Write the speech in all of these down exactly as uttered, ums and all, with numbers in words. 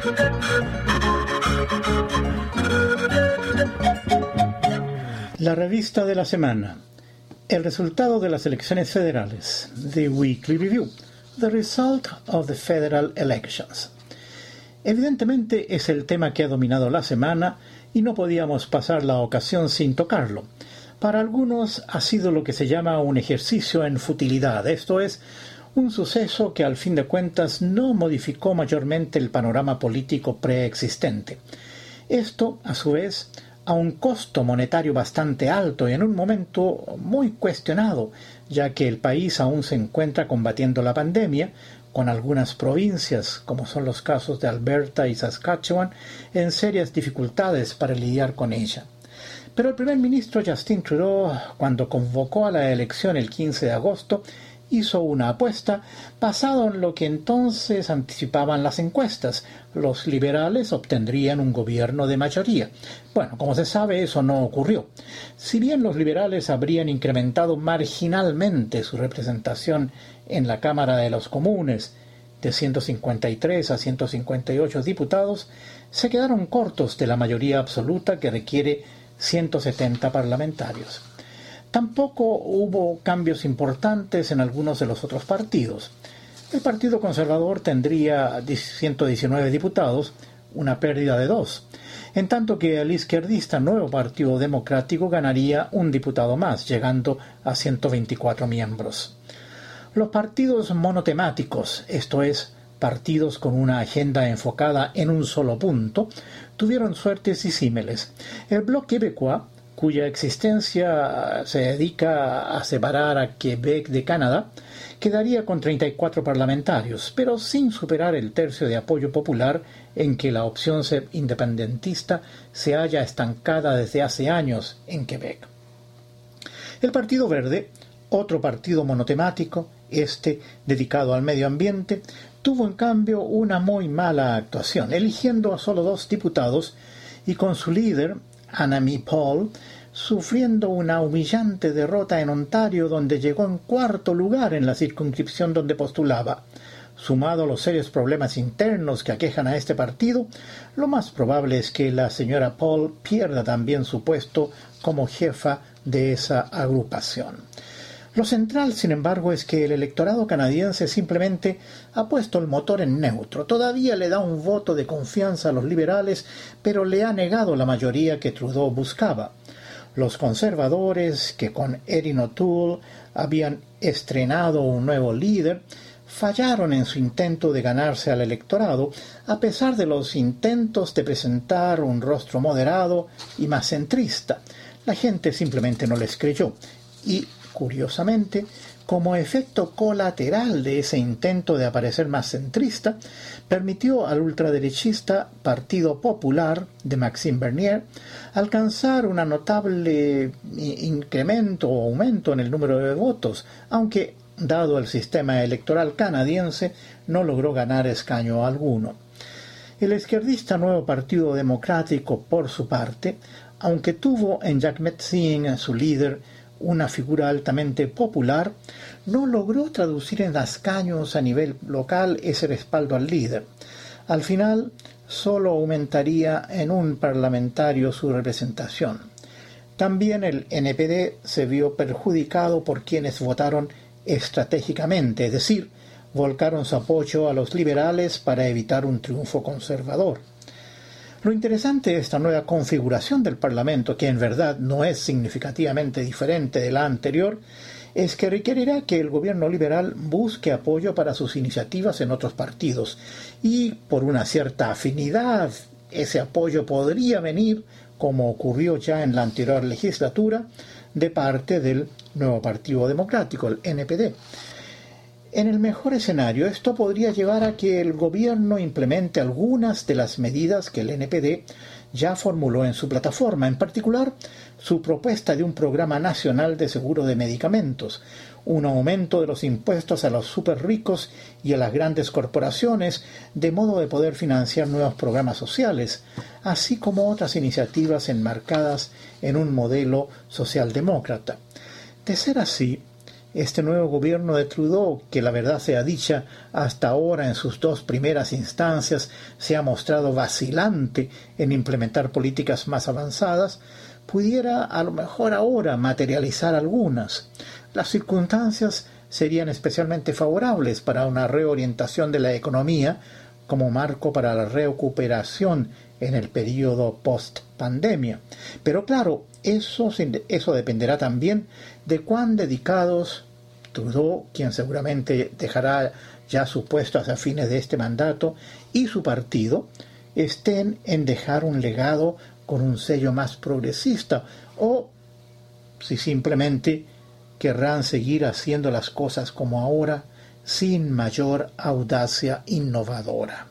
La revista de la semana. El resultado de las elecciones federales. The Weekly Review. The Result of the Federal Elections. Evidentemente es el tema que ha dominado la semana y no podíamos pasar la ocasión sin tocarlo. Para algunos ha sido lo que se llama un ejercicio en futilidad, esto es, un suceso que al fin de cuentas no modificó mayormente el panorama político preexistente. Esto, a su vez, a un costo monetario bastante alto y en un momento muy cuestionado, ya que el país aún se encuentra combatiendo la pandemia, con algunas provincias, como son los casos de Alberta y Saskatchewan, en serias dificultades para lidiar con ella. Pero el primer ministro Justin Trudeau, cuando convocó a la elección el quince de agosto, hizo una apuesta basada en lo que entonces anticipaban las encuestas. Los liberales obtendrían un gobierno de mayoría. Bueno, como se sabe, eso no ocurrió. Si bien los liberales habrían incrementado marginalmente su representación en la Cámara de los Comunes, de ciento cincuenta y tres a ciento cincuenta y ocho diputados, se quedaron cortos de la mayoría absoluta que requiere ciento setenta parlamentarios. Tampoco hubo cambios importantes en algunos de los otros partidos. El Partido Conservador tendría ciento diecinueve diputados, una pérdida de dos, en tanto que el izquierdista Nuevo Partido Democrático ganaría un diputado más, llegando a ciento veinticuatro miembros. Los partidos monotemáticos, esto es, partidos con una agenda enfocada en un solo punto, tuvieron suertes disímiles. El Bloc Québécois, cuya existencia se dedica a separar a Quebec de Canadá, quedaría con treinta y cuatro parlamentarios, pero sin superar el tercio de apoyo popular en que la opción independentista se halla estancada desde hace años en Quebec. El Partido Verde, otro partido monotemático, este dedicado al medio ambiente, tuvo en cambio una muy mala actuación, eligiendo a solo dos diputados y con su líder, Annamie Paul, sufriendo una humillante derrota en Ontario, donde llegó en cuarto lugar en la circunscripción donde postulaba. Sumado a los serios problemas internos que aquejan a este partido, lo más probable es que la señora Paul pierda también su puesto como jefa de esa agrupación. Lo central, sin embargo, es que el electorado canadiense simplemente ha puesto el motor en neutro. Todavía le da un voto de confianza a los liberales, pero le ha negado la mayoría que Trudeau buscaba. Los conservadores, que con Erin O'Toole habían estrenado un nuevo líder, fallaron en su intento de ganarse al electorado, a pesar de los intentos de presentar un rostro moderado y más centrista. La gente simplemente no les creyó y, curiosamente, como efecto colateral de ese intento de aparecer más centrista, permitió al ultraderechista Partido Popular de Maxime Bernier alcanzar un notable incremento o aumento en el número de votos, aunque, dado el sistema electoral canadiense, no logró ganar escaño alguno. El izquierdista Nuevo Partido Democrático, por su parte, aunque tuvo en Jagmeet Singh, su líder, una figura altamente popular, no logró traducir en escaños a nivel local ese respaldo al líder. Al final, solo aumentaría en un parlamentario su representación. También el N P D se vio perjudicado por quienes votaron estratégicamente, es decir, volcaron su apoyo a los liberales para evitar un triunfo conservador. Lo interesante de esta nueva configuración del Parlamento, que en verdad no es significativamente diferente de la anterior, es que requerirá que el gobierno liberal busque apoyo para sus iniciativas en otros partidos, y por una cierta afinidad ese apoyo podría venir, como ocurrió ya en la anterior legislatura, de parte del Nuevo Partido Democrático, el N P D. En el mejor escenario, esto podría llevar a que el gobierno implemente algunas de las medidas que el N P D ya formuló en su plataforma, en particular su propuesta de un programa nacional de seguro de medicamentos, un aumento de los impuestos a los superricos y a las grandes corporaciones, de modo de poder financiar nuevos programas sociales, así como otras iniciativas enmarcadas en un modelo socialdemócrata. De ser así, este nuevo gobierno de Trudeau, que la verdad sea dicha, hasta ahora en sus dos primeras instancias se ha mostrado vacilante en implementar políticas más avanzadas, pudiera a lo mejor ahora materializar algunas. Las circunstancias serían especialmente favorables para una reorientación de la economía como marco para la recuperación en el periodo post-pandemia. Pero claro, eso, eso dependerá también de cuán dedicados Trudeau, quien seguramente dejará ya su puesto hacia fines de este mandato, y su partido estén en dejar un legado con un sello más progresista, o si simplemente querrán seguir haciendo las cosas como ahora, sin mayor audacia innovadora.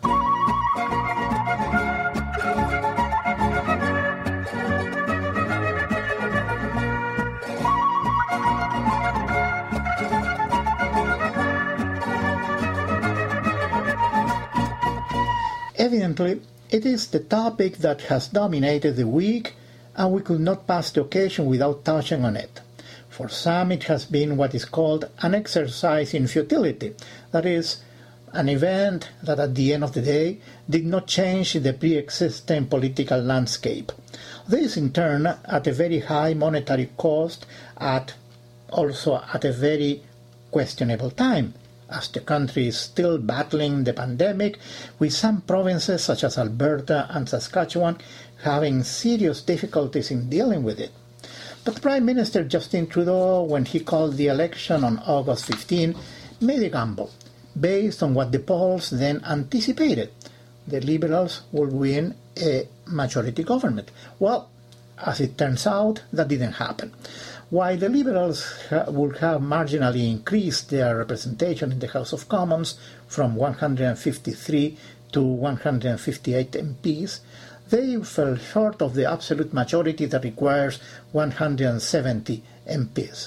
Evidently, it is the topic that has dominated the week, and we could not pass the occasion without touching on it. For some, it has been what is called an exercise in futility, that is, an event that at the end of the day did not change the pre-existing political landscape. This in turn at a very high monetary cost, at also at a very questionable time, as the country is still battling the pandemic, with some provinces such as Alberta and Saskatchewan having serious difficulties in dealing with it. But Prime Minister Justin Trudeau, when he called the election on August fifteenth, made a gamble based on what the polls then anticipated. The Liberals would win a majority government. Well, as it turns out, that didn't happen. While the Liberals ha- would have marginally increased their representation in the House of Commons from one hundred fifty-three to one hundred fifty-eight M Ps, they fell short of the absolute majority that requires one hundred seventy M Ps.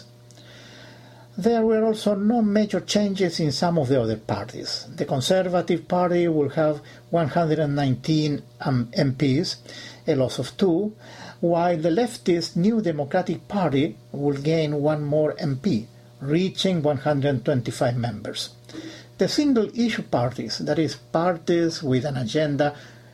There were also no major changes in some of the other parties. The Conservative Party will have one hundred nineteen um, M Ps, a loss of two, while the leftist New Democratic Party will gain one more M P, reaching one hundred twenty-five members. The single-issue parties, that is, parties with an agenda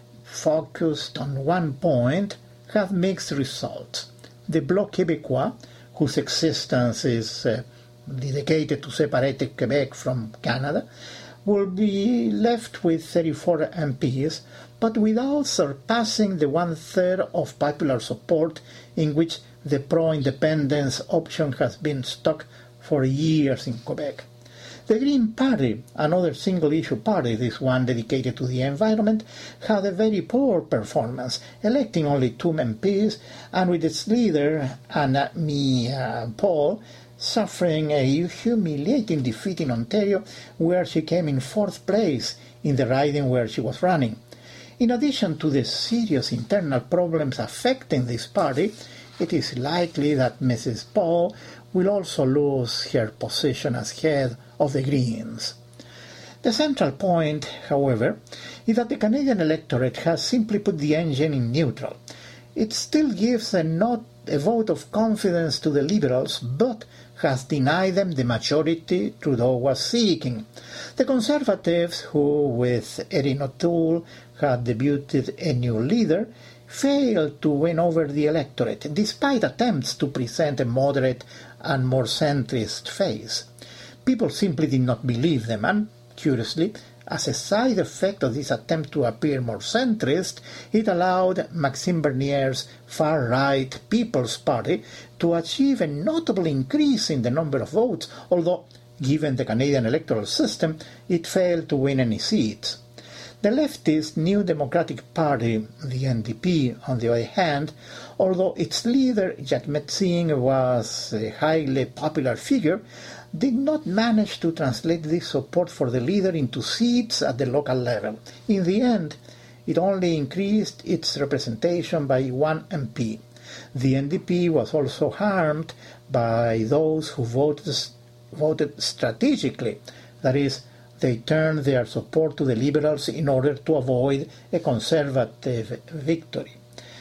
focused on one point, have mixed results. The Bloc Québécois, whose existence is uh, dedicated to separate Quebec from Canada, will be left with thirty-four M Ps, but without surpassing the one-third of popular support in which the pro-independence option has been stuck for years in Quebec. The Green Party, another single-issue party, this one dedicated to the environment, had a very poor performance, electing only two M Ps, and with its leader, Anna Mia Paul, suffering a humiliating defeat in Ontario, where she came in fourth place in the riding where she was running. In addition to the serious internal problems affecting this party, it is likely that Missus Paul will also lose her position as head of the Greens. The central point, however, is that the Canadian electorate has simply put the engine in neutral. It still gives a, not, a vote of confidence to the Liberals, but has denied them the majority Trudeau was seeking. The Conservatives, who with Erin O'Toole had debuted a new leader, failed to win over the electorate, despite attempts to present a moderate and more centrist face. People simply did not believe them, and, curiously, as a side effect of this attempt to appear more centrist, it allowed Maxime Bernier's far-right People's Party to achieve a notable increase in the number of votes, although, given the Canadian electoral system, it failed to win any seats. The leftist New Democratic Party, the N D P, on the other hand, although its leader, Jagmeet Singh, was a highly popular figure, did not manage to translate this support for the leader into seats at the local level. In the end, it only increased its representation by one M P. The N D P was also harmed by those who voted, voted strategically, that is, they turned their support to the Liberals in order to avoid a Conservative victory.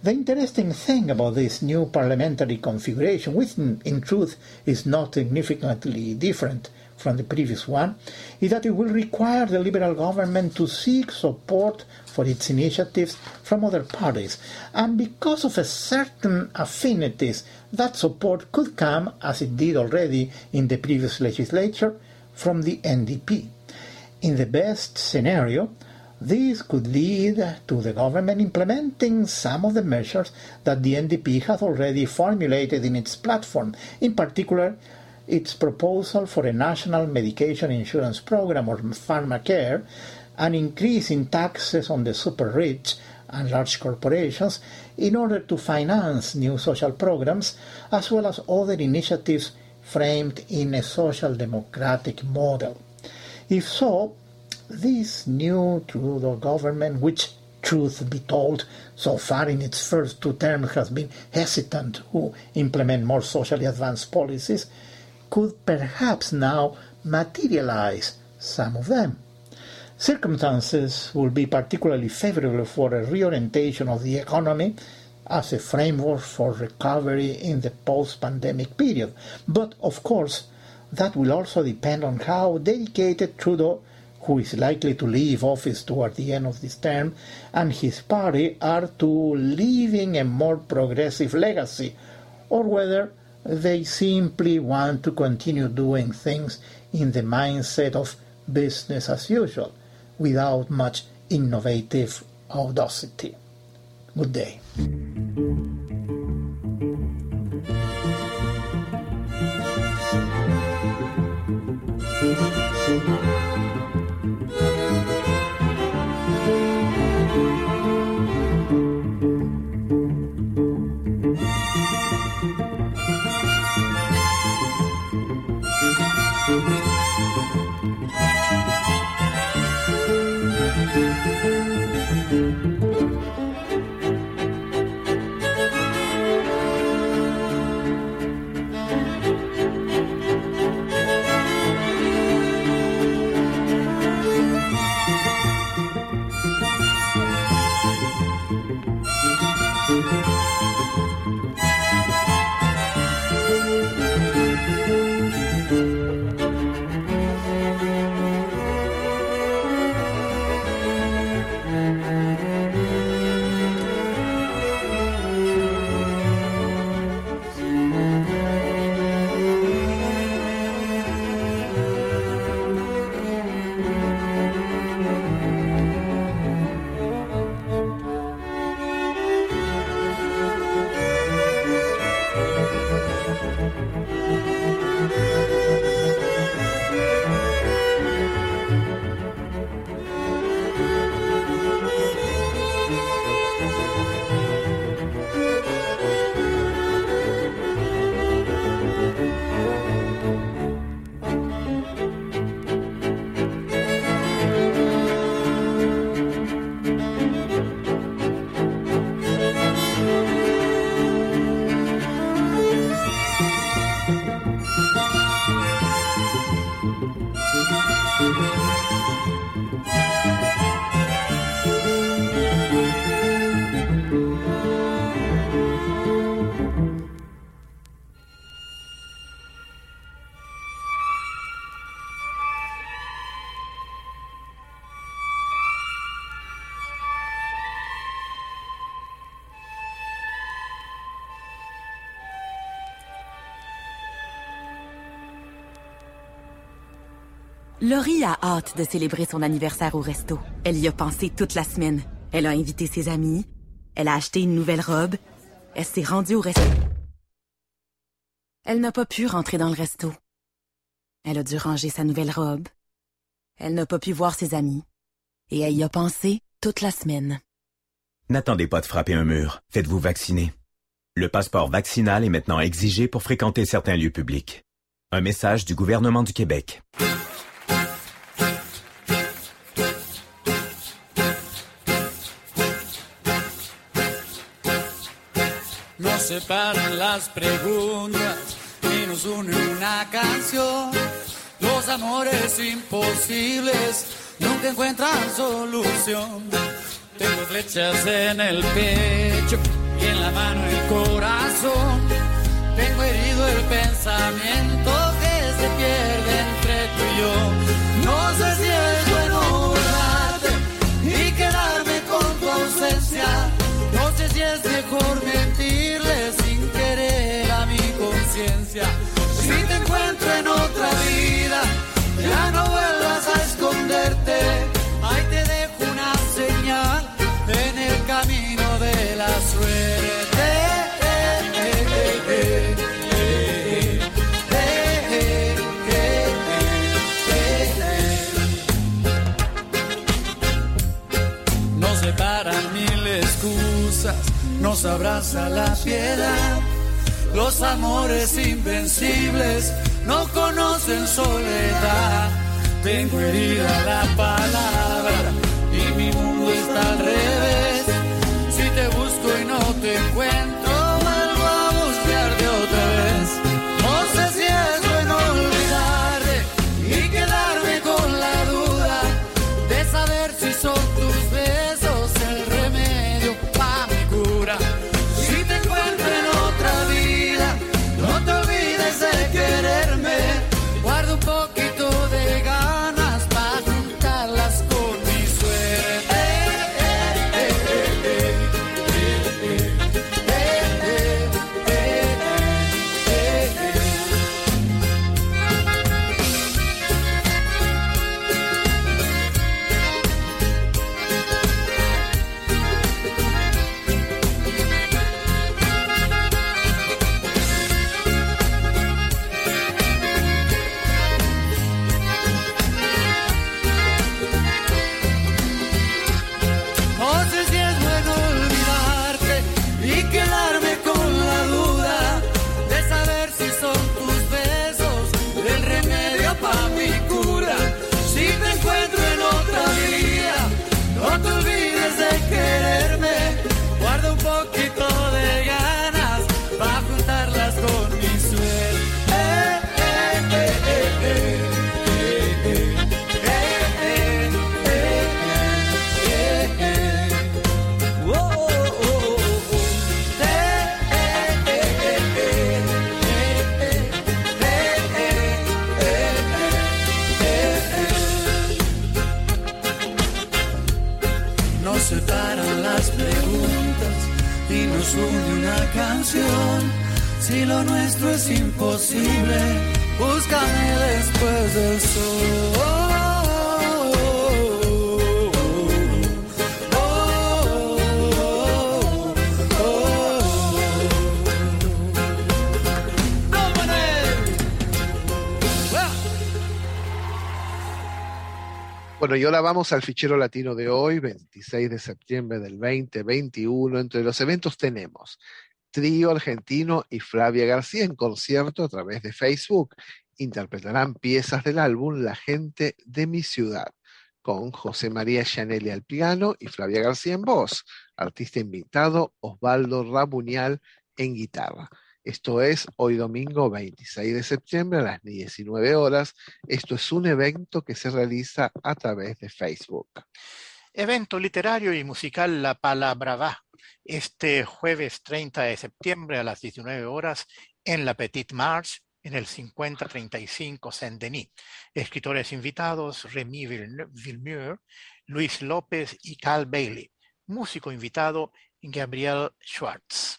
The interesting thing about this new parliamentary configuration, which in, in truth is not significantly different from the previous one, is that it will require the Liberal government to seek support for its initiatives from other parties, and because of a certain affinities, that support could come, as it did already in the previous legislature, from the N D P. In the best scenario, this could lead to the government implementing some of the measures that the N D P has already formulated in its platform, in particular its proposal for a national medication insurance program, or pharmacare, an increase in taxes on the super-rich and large corporations in order to finance new social programs, as well as other initiatives framed in a social democratic model. If so, this new Trudeau government, which, truth be told, so far in its first two terms has been hesitant to implement more socially advanced policies, could perhaps now materialize some of them. Circumstances will be particularly favorable for a reorientation of the economy as a framework for recovery in the post-pandemic period. But, of course, that will also depend on how dedicated Trudeau, who is likely to leave office toward the end of this term, and his party are to leaving a more progressive legacy, or whether they simply want to continue doing things in the mindset of business as usual, without much innovative audacity. Good day. Laurie a hâte de célébrer son anniversaire au resto. Elle y a pensé toute la semaine. Elle a invité ses amis. Elle a acheté une nouvelle robe. Elle s'est rendue au resto. Elle n'a pas pu rentrer dans le resto. Elle a dû ranger sa nouvelle robe. Elle n'a pas pu voir ses amis. Et elle y a pensé toute la semaine. N'attendez pas de frapper un mur. Faites-vous vacciner. Le passeport vaccinal est maintenant exigé pour fréquenter certains lieux publics. Un message du gouvernement du Québec. Nos separan las preguntas y nos une una canción. Los amores imposibles nunca encuentran solución. Tengo flechas en el pecho y en la mano el corazón. Tengo herido el pensamiento que se pierde entre tú y yo. No sé si es bueno borrarte y quedarme con tu ausencia. No sé si es mejor mentirle sin querer a mi conciencia. Si te encuentro en otra vida, ya no vuelvas a esconderte. Ahí te dejo una señal en el camino de la suerte. Nos separan mil excusas, nos abraza la piedad. Los amores invencibles no conocen soledad. Tengo herida la palabra y mi mundo está al revés. Si te busco y no te encuentro, vuelvo a buscarte otra vez. No sé si es bueno olvidarte y quedarme con la duda de saber si son tus besos el remedio para mi cura. Si te encuentro en otra vida, no te olvides de quererme. Guarda un poquito de ganas para juntarlas con mi suerte. No sé si es bueno olvidarte y quedarme con la duda de saber si son tus besos el remedio para mi cura. Si te encuentro en otra vida, no te olvides de quererme. Guarda un poquito de ganas para juntarlas con mi suerte. Nos separan las preguntas y nos une una canción. Si lo nuestro es imposible, búscame después del sol. Bueno, y ahora vamos al fichero latino de hoy, veintiséis de septiembre del veinte veintiuno. Entre los eventos tenemos Trío Argentino y Flavia García en concierto a través de Facebook. Interpretarán piezas del álbum La Gente de mi Ciudad, con José María Gianelli al piano y Flavia García en voz. Artista invitado, Osvaldo Rabuñal en guitarra. Esto es hoy domingo veintiséis de septiembre a las diecinueve horas. Esto es un evento que se realiza a través de Facebook. Evento literario y musical La Palabra Va, este jueves treinta de septiembre a las diecinueve horas en la Petite Marche, en el cincuenta treinta y cinco Saint-Denis. Escritores invitados, Rémi Villemur, Luis López y Cal Bailey. Músico invitado, Gabriel Schwartz.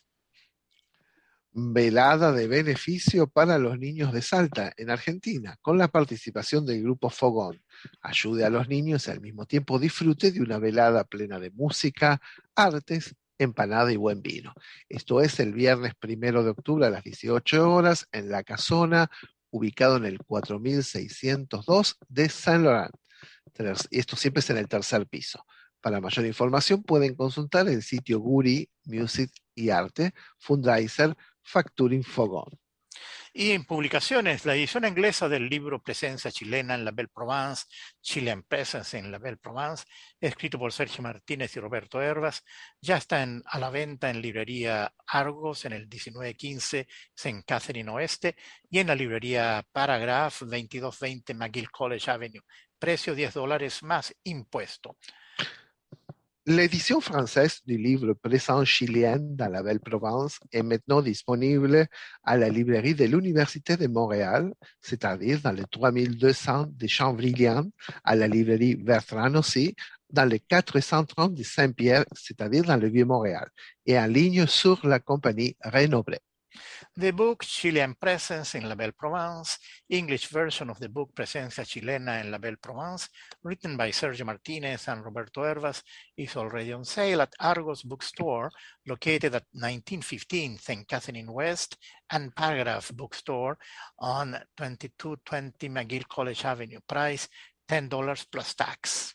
Velada de beneficio para los niños de Salta, en Argentina, con la participación del grupo Fogón. Ayude a los niños y al mismo tiempo disfrute de una velada plena de música, artes, empanada y buen vino. Esto es el viernes primero de octubre a las dieciocho horas en La Casona, ubicado en el cuatro mil seiscientos dos de Saint Laurent. Y esto siempre es en el tercer piso. Para mayor información pueden consultar el sitio Guri, Music y Arte, Fundraiser, Facturing Fogón. Y en publicaciones, la edición inglesa del libro Presencia chilena en la Belle Provence, Chilean Presence en la Belle Provence, escrito por Sergio Martínez y Roberto Hervas, ya está en, a la venta en librería Argos en el diecinueve quince Saint Catherine Oeste y en la librería Paragraph veintidós veinte McGill College Avenue. Precio diez dólares más impuesto. L'édition française du livre Présence chilienne dans la Belle Province est maintenant disponible à la librairie de l'Université de Montréal, c'est-à-dire dans le trois mille deux cents de Chambrilian, à la librairie Bertrand aussi, dans le quatre cent trente de Saint-Pierre, c'est-à-dire dans le Vieux-Montréal, et en ligne sur la compagnie Renobré. The book Chilean Presence in La Belle Province, English version of the book Presencia Chilena en La Belle Province, written by Sergio Martinez and Roberto Hervas, is already on sale at Argos Bookstore, located at nineteen fifteen Saint Catherine West, and Paragraph Bookstore on twenty-two twenty McGill College Avenue. Price ten dollars plus tax.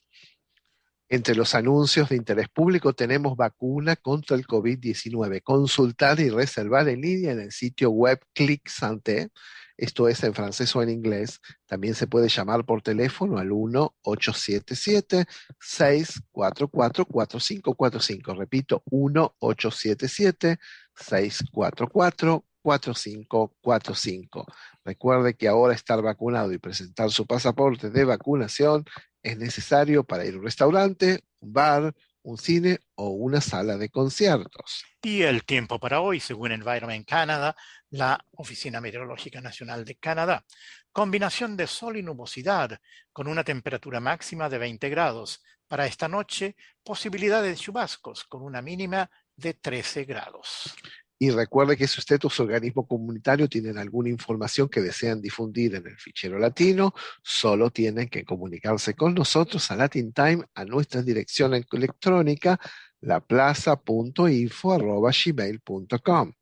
Entre los anuncios de interés público tenemos vacuna contra el COVID diecinueve. Consultar y reservar en línea en el sitio web Clic Santé. Esto es en francés o en inglés. También se puede llamar por teléfono al uno ocho siete siete, seis cuatro cuatro, cuatro cinco cuatro cinco. Repito, uno ocho siete siete, seis cuatro cuatro, cuatro cinco cuatro cinco. Recuerde que ahora estar vacunado y presentar su pasaporte de vacunación es necesario para ir a un restaurante, un bar, un cine o una sala de conciertos. Y el tiempo para hoy, según Environment Canada, la Oficina Meteorológica Nacional de Canadá. Combinación de sol y nubosidad, con una temperatura máxima de veinte grados. Para esta noche, posibilidad de chubascos, con una mínima de trece grados. Y recuerde que si usted o su organismo comunitario tienen alguna información que desean difundir en el fichero latino, solo tienen que comunicarse con nosotros a Latin Time a nuestra dirección electrónica laplaza punto info arroba gmail punto com.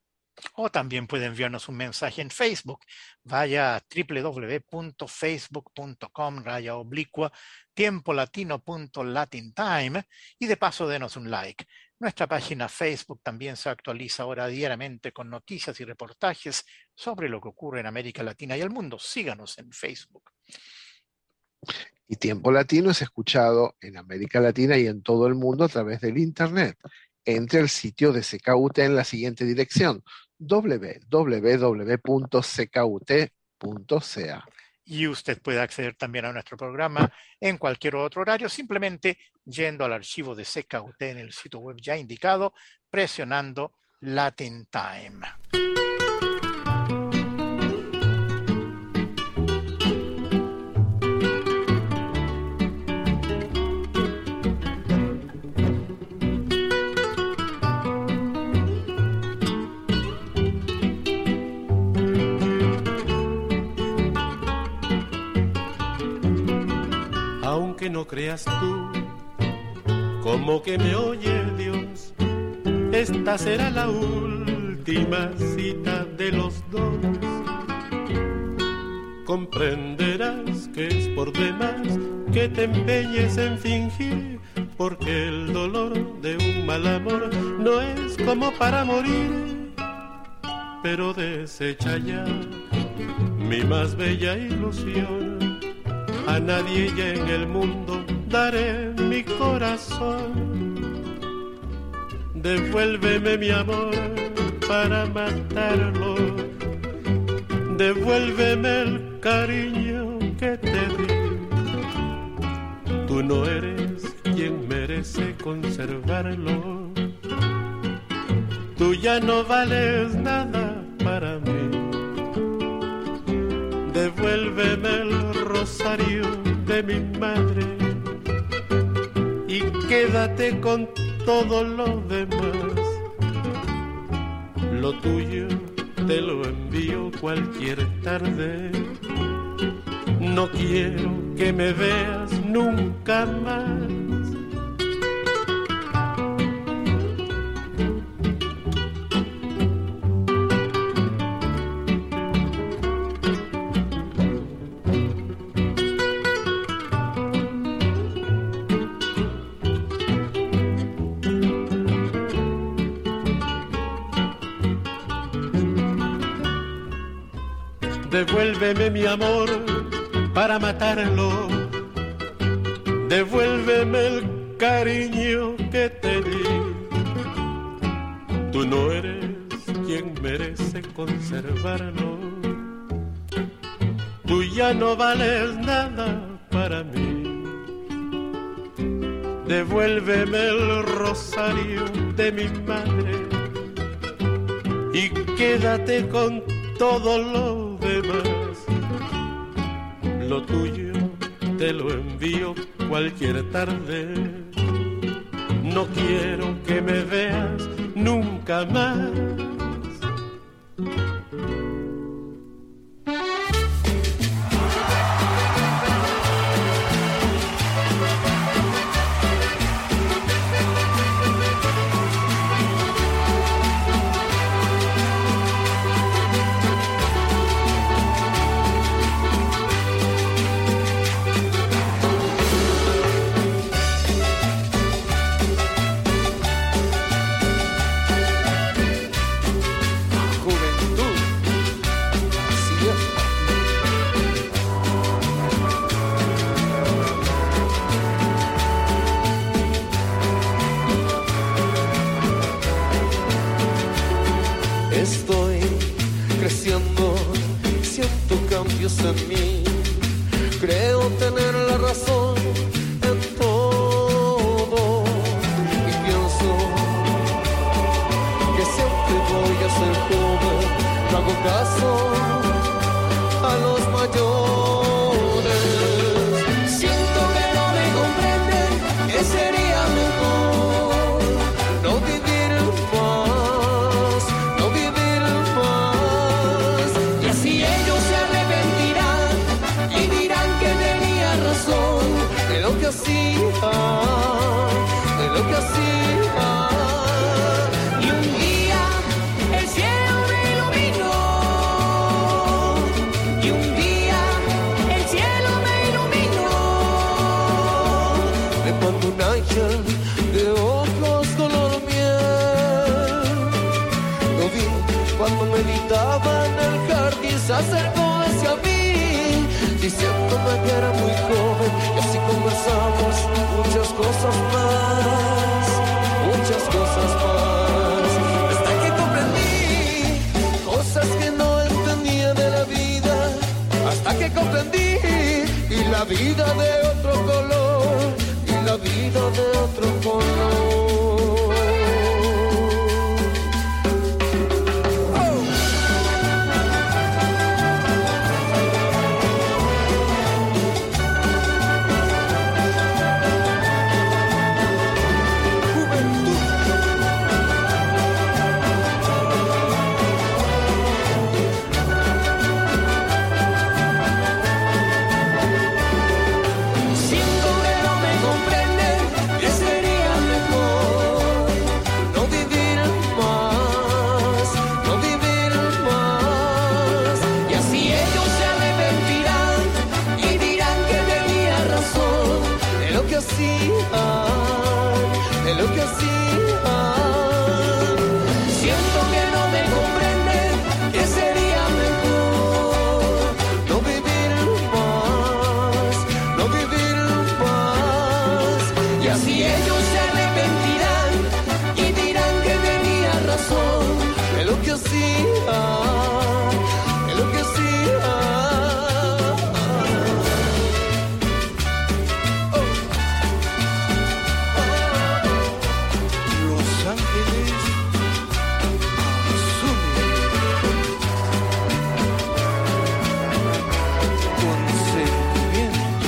O también puede enviarnos un mensaje en Facebook. Vaya a doble u doble u doble u punto facebook punto com raya oblicua tiempo latino punto latin time y de paso denos un like. Nuestra página Facebook también se actualiza ahora diariamente con noticias y reportajes sobre lo que ocurre en América Latina y el mundo. Síganos en Facebook. Y Tiempo Latino es escuchado en América Latina y en todo el mundo a través del Internet. Entre al sitio de C K U T en la siguiente dirección: doble u doble u doble u punto c k u t punto c a. Y usted puede acceder también a nuestro programa en cualquier otro horario, simplemente yendo al archivo de C K U T en el sitio web ya indicado, presionando Latin Time. Aunque no creas tú, como que me oye Dios, esta será la última cita de los dos. Comprenderás que es por demás que te empeñes en fingir, porque el dolor de un mal amor no es como para morir. Pero desecha ya mi más bella ilusión. A nadie ya en el mundo daré mi corazón. Devuélveme mi amor para matarlo. Devuélveme el cariño que te di. Tú no eres quien merece conservarlo. Tú ya no vales nada para mí. Devuélveme el rosario de mi madre y quédate con todo lo demás. Lo tuyo te lo envío cualquier tarde. No quiero que me veas nunca más. Devuélveme mi amor para matarlo. Devuélveme el cariño que te di. Tú no eres quien merece conservarlo. Tú ya no vales nada para mí. devuélveme el rosario de mi madre y quédate con todo lo demás. Lo tuyo te lo envío cualquier tarde. No quiero que me veas nunca más. Estoy creciendo, siento cambios en mí. Creo tener la razón en todo y pienso que siempre voy a ser joven. No hago caso a los mayores. Siento que no me comprenden, que sería mejor no vivir más, no vivir más. Y así ellos se arrepentirán y dirán que tenía razón de lo que hacía, de lo que hacía. Y un día el cielo me iluminó, y un día el cielo me iluminó. De cuando un ángel de ojos color miel lo vi cuando meditaba en el jardín, se acercó hacia mí diciéndome que era muy joven, y así conversamos muchas cosas más, muchas cosas más, hasta que comprendí cosas que no entendía de la vida, hasta que comprendí y la vida de otro color, y la vida de otro color. Siento que no me comprenden, que sería mejor no vivir más, no vivir más. Y así ellos se arrepentirán y dirán que tenía razón de lo que hacía, de lo que hacía. Siento que no me comprenden, que sería mejor no vivir más, no vivir más. Y así ellos se arrepentirán y dirán que tenía razón de lo que hacía, de lo que hacía. Los ángeles azules, consentimiento.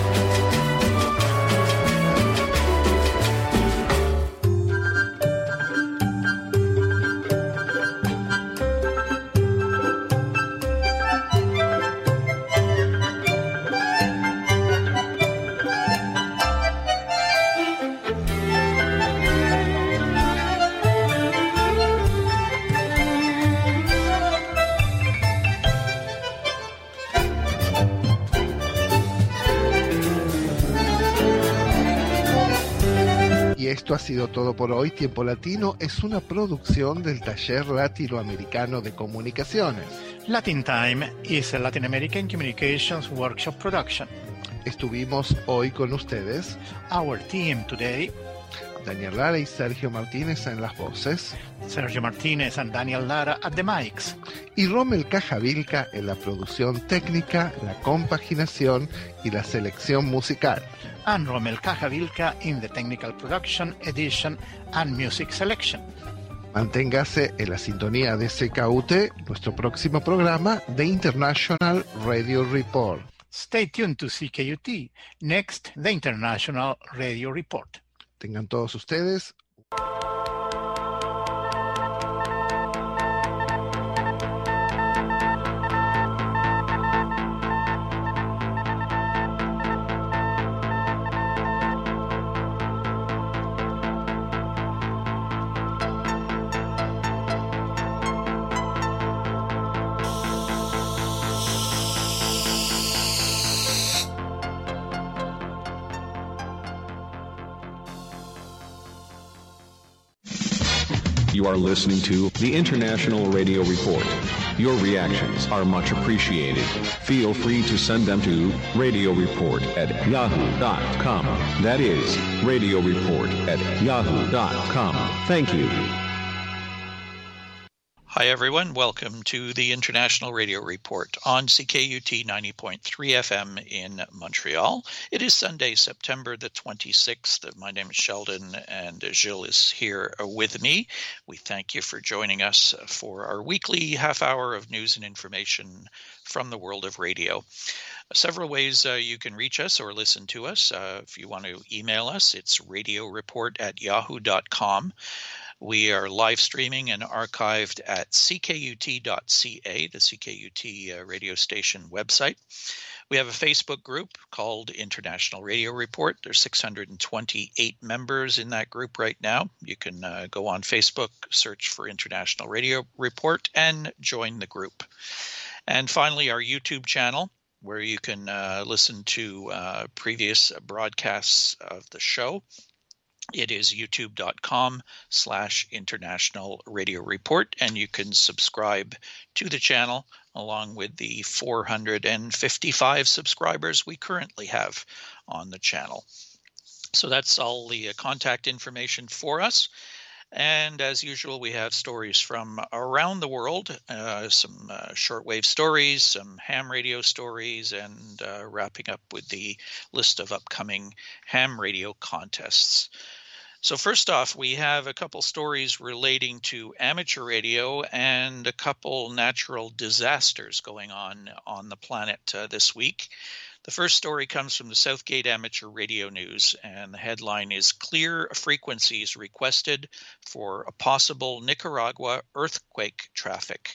Y esto ha sido todo por hoy. Tiempo Latino es una producción del Taller Latinoamericano de Comunicaciones. Latin Time is a Latin American Communications Workshop production. Estuvimos hoy con ustedes Our team today: Daniel Lara y Sergio Martínez en las voces, Sergio Martínez and Daniel Lara at the mics, y Rommel Cajavilca en la producción técnica, la compaginación y la selección musical. and Rommel Cajavilca in the technical production, edition, and music selection. Manténgase en la sintonía de C K U T, nuestro próximo programa de International Radio Report. Stay tuned to C K U T. Next, the International Radio Report. Tengan todos ustedes You are listening to the International Radio Report. Your reactions are much appreciated. Feel free to send them to radio report at yahoo dot com. That is, radio report at yahoo dot com. Thank you. Hi, everyone. Welcome to the International Radio Report on C K U T ninety point three F M in Montreal. It is Sunday, September the twenty-sixth. My name is Sheldon, and Gilles is here with me. We thank you for joining us for our weekly half hour of news and information from the world of radio. Several ways uh, you can reach us or listen to us. Uh, if you want to email us, it's radio report at yahoo dot com. We are live streaming and archived at c k u t dot c a, the C K U T uh, radio station website. We have a Facebook group called International Radio Report. There's six hundred twenty-eight members in that group right now. You can uh, go on Facebook, search for International Radio Report, and join the group. And finally, our YouTube channel, where you can uh, listen to uh, previous broadcasts of the show. It is youtube dot com slash international radio report, and you can subscribe to the channel along with the four hundred fifty-five subscribers we currently have on the channel. So that's all the uh, contact information for us. And as usual, we have stories from around the world, uh, some uh, shortwave stories, some ham radio stories, and uh, wrapping up with the list of upcoming ham radio contests. So first off, we have a couple stories relating to amateur radio and a couple natural disasters going on on the planet uh, this week. The first story comes from the Southgate Amateur Radio News, and the headline is Clear Frequencies Requested for a Possible Nicaragua Earthquake Traffic.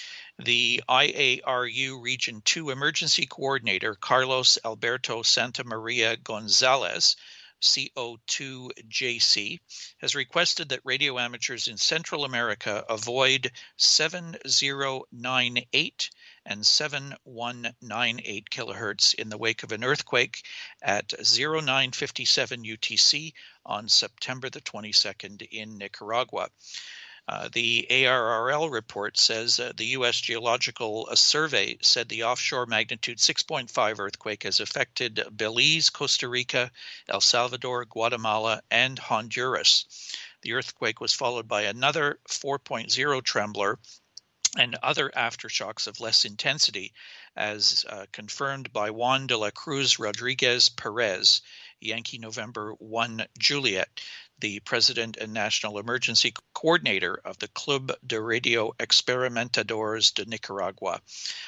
The I A R U Region two Emergency Coordinator, Carlos Alberto Santa Maria Gonzalez, C O two J C, has requested that radio amateurs in Central America avoid seven zero nine eight and seven one nine eight kilohertz in the wake of an earthquake at oh nine fifty-seven U T C on September the twenty-second in Nicaragua. Uh, the A R R L report says uh, the U S Geological Survey said the offshore magnitude six point five earthquake has affected Belize, Costa Rica, El Salvador, Guatemala, and Honduras. The earthquake was followed by another four point oh trembler and other aftershocks of less intensity, as uh, confirmed by Juan de la Cruz Rodriguez Perez, Yankee November one Juliet, the president and national emergency coordinator of the Club de Radio Experimentadores de Nicaragua.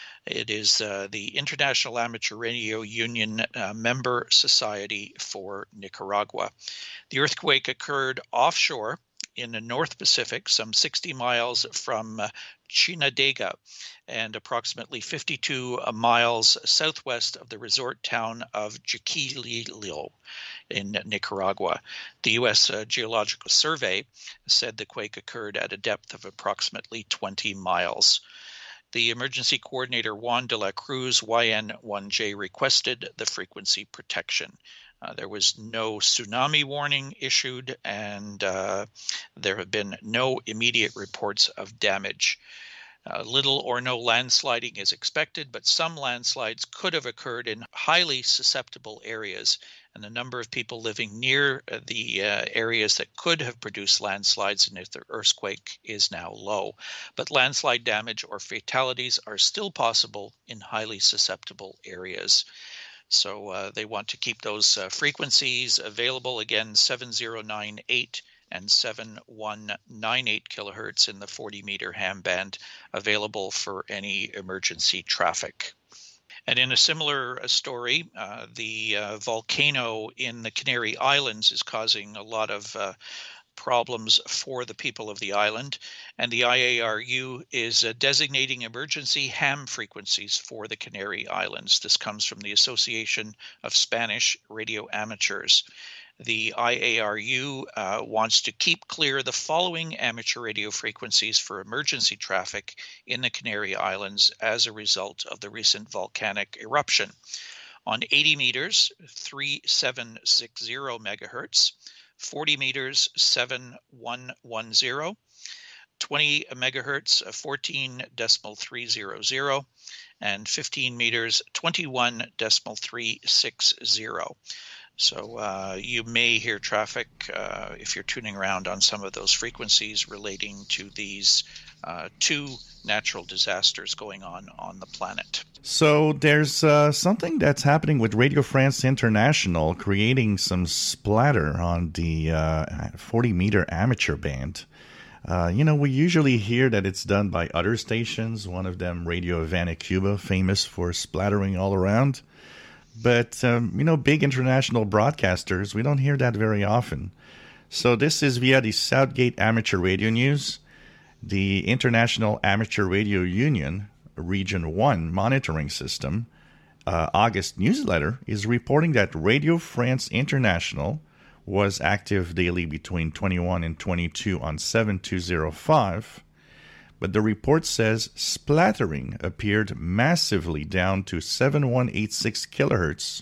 It is uh, the International Amateur Radio Union uh, member society for Nicaragua. The earthquake occurred offshore in the North Pacific, some sixty miles from uh, Chinandega and approximately fifty-two miles southwest of the resort town of Jiquililo in Nicaragua. The U S uh, Geological Survey said the quake occurred at a depth of approximately twenty miles. The emergency coordinator Juan de la Cruz Y N one J requested the frequency protection. Uh, there was no tsunami warning issued, and uh, there have been no immediate reports of damage. Uh, little or no landsliding is expected, but some landslides could have occurred in highly susceptible areas, and the number of people living near the uh, areas that could have produced landslides in the earthquake is now low. But landslide damage or fatalities are still possible in highly susceptible areas. So uh, they want to keep those uh, frequencies available, again, seven zero nine eight and seven one nine eight kilohertz in the forty meter ham band, available for any emergency traffic. And in a similar story, uh, the uh, volcano in the Canary Islands is causing a lot of uh, problems for the people of the island, and the I A R U is uh, designating emergency ham frequencies for the Canary Islands. This comes from the Association of Spanish Radio Amateurs. The I A R U uh, wants to keep clear the following amateur radio frequencies for emergency traffic in the Canary Islands as a result of the recent volcanic eruption. On eighty meters, three seven six zero megahertz, forty meters, seven one one zero, twenty megahertz, fourteen point three zero zero, and fifteen meters, twenty-one point three six zero. So uh, you may hear traffic uh, if you're tuning around on some of those frequencies relating to these uh, two natural disasters going on on the planet. So there's uh, something that's happening with Radio France International, creating some splatter on the uh, forty meter amateur band. Uh, you know, we usually hear that it's done by other stations, one of them Radio Havana, Cuba, famous for splattering all around. But, um, you know, big international broadcasters, we don't hear that very often. So this is via the Southgate Amateur Radio News. The International Amateur Radio Union Region one monitoring system, uh, August newsletter, is reporting that Radio France International was active daily between twenty-one and twenty-two on seven two zero five. But the report says splattering appeared massively down to seven one eight six kilohertz,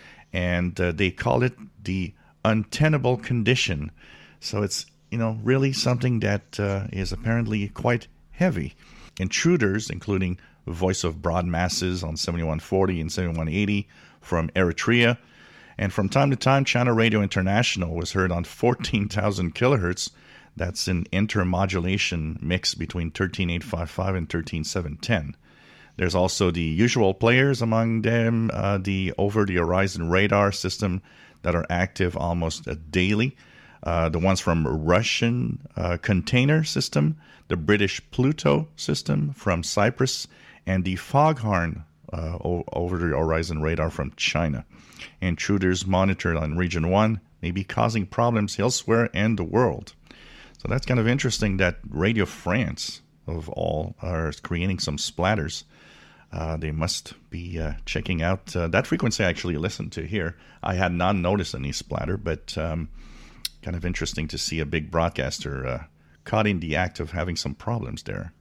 and uh, they call it the untenable condition. So it's, you know, really something that uh, is apparently quite heavy. Intruders, including Voice of Broad Masses on seventy-one forty and seventy-one eighty from Eritrea, and from time to time, Channel Radio International was heard on fourteen thousand kilohertz. That's an intermodulation mix between thirteen eight fifty-five and thirteen seven ten. There's also the usual players, among them uh, the over-the-horizon radar system that are active almost uh, daily. Uh, the ones from Russian uh, container system, the British Pluto system from Cyprus, and the Foghorn uh, o- over-the-horizon radar from China. Intruders monitored on Region one may be causing problems elsewhere in the world. So that's kind of interesting that Radio France, of all, are creating some splatters. Uh, they must be uh, checking out uh, that frequency I actually listened to here. I had not noticed any splatter, but um, kind of interesting to see a big broadcaster uh, caught in the act of having some problems there.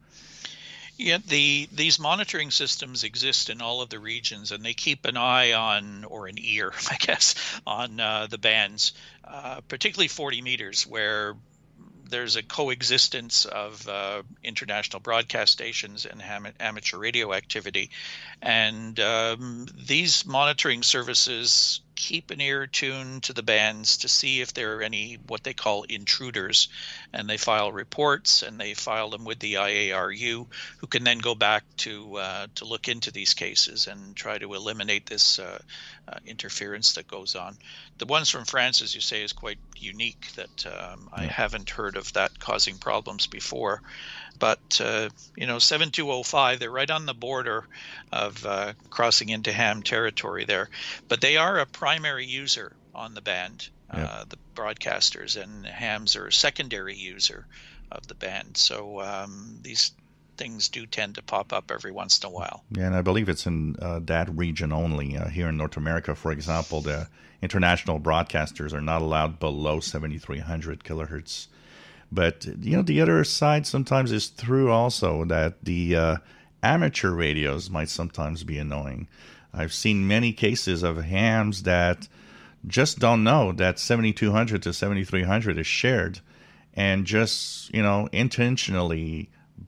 Yeah, the these monitoring systems exist in all of the regions, and they keep an eye on, or an ear, I guess, on uh, the bands, uh, particularly forty meters, where there's a coexistence of uh, international broadcast stations and ham- amateur radio activity. And um, these monitoring services keep an ear tuned to the bands to see if there are any what they call intruders. And they file reports, and they file them with the I A R U, who can then go back to uh, to look into these cases and try to eliminate this uh, uh, interference that goes on. The ones from France, as you say, is quite unique, that um, I haven't heard of that causing problems before. But, uh, you know, seven two oh five, they're right on the border of uh, crossing into ham territory there. But they are a primary user on the band, uh, yep. the broadcasters, and hams are a secondary user of the band. So um, these things do tend to pop up every once in a while. Yeah, and I believe it's in uh, that region only. Uh, here in North America, for example, the international broadcasters are not allowed below seventy-three hundred kilohertz. But, you know, the other side sometimes is true also, that the uh, amateur radios might sometimes be annoying. I've seen many cases of hams that just don't know that seventy-two hundred to seventy-three hundred is shared, and just, you know, intentionally uh,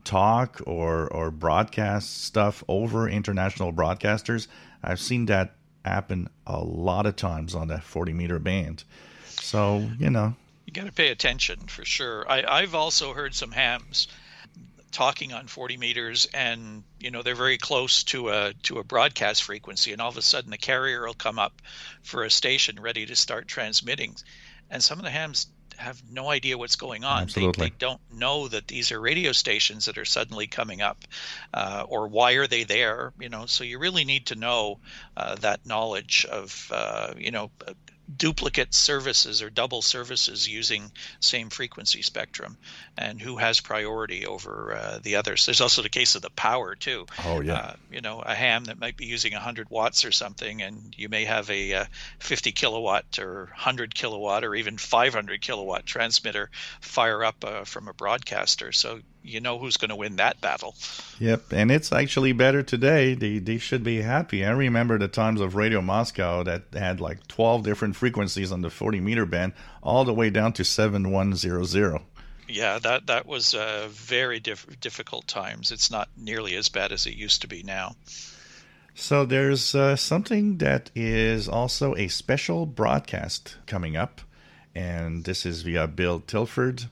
talk or or broadcast stuff over international broadcasters. I've seen that happen a lot of times on that forty meter band. So, you know. You got to pay attention for sure. I, I've also heard some hams talking on forty meters, and you know they're very close to a to a broadcast frequency, and all of a sudden the carrier will come up for a station ready to start transmitting, and some of the hams have no idea what's going on. Absolutely. They, they don't know that these are radio stations that are suddenly coming up, uh, or why are they there? You know, so you really need to know uh, that knowledge of uh, you know. duplicate services or double services using same frequency spectrum, and who has priority over uh, the others. There's also the case of the power too. Oh yeah. Uh, you know, a ham that might be using one hundred watts or something, and you may have a uh, fifty kilowatt or one hundred kilowatt or even five hundred kilowatt transmitter fire up uh, from a broadcaster. So you know who's going to win that battle. Yep, and it's actually better today. They they should be happy. I remember the times of Radio Moscow that had like twelve different frequencies on the forty meter band, all the way down to seven one zero zero. Yeah, that that was uh, very diff- difficult times. It's not nearly as bad as it used to be now. So there's uh, something that is also a special broadcast coming up, and this is via Bill Tilford.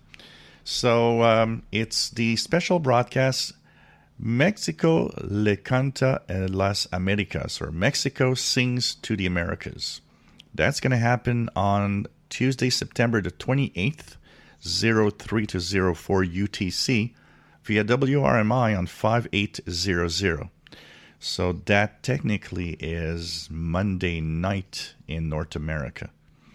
So um, it's the special broadcast Mexico le canta en las Americas, or Mexico sings to the Americas. That's going to happen on Tuesday, September the twenty-eighth, oh three to oh four U T C, via W R M I on five eight hundred. So that technically is Monday night in North America.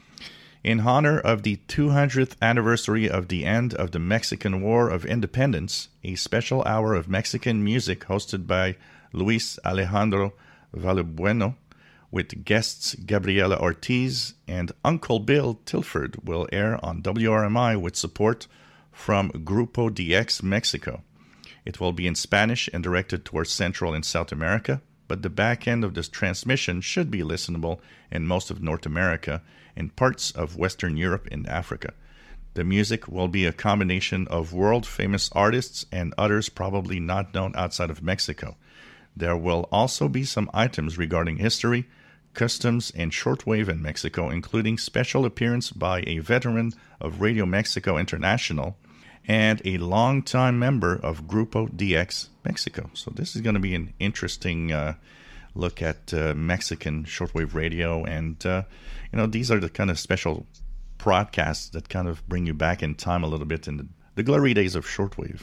In honor of the two hundredth anniversary of the end of the Mexican War of Independence, a special hour of Mexican music hosted by Luis Alejandro Valbueno with guests Gabriela Ortiz and Uncle Bill Tilford will air on W R M I with support from Grupo D X Mexico. It will be in Spanish and directed towards Central and South America, but the back end of this transmission should be listenable in most of North America and parts of Western Europe and Africa. The music will be a combination of world-famous artists and others probably not known outside of Mexico. There will also be some items regarding history, customs, and shortwave in Mexico, including special appearance by a veteran of Radio Mexico International and a longtime member of Grupo D X Mexico. So this is going to be an interesting uh, look at uh, Mexican shortwave radio, and uh, you know these are the kind of special broadcasts that kind of bring you back in time a little bit in the, the glory days of shortwave.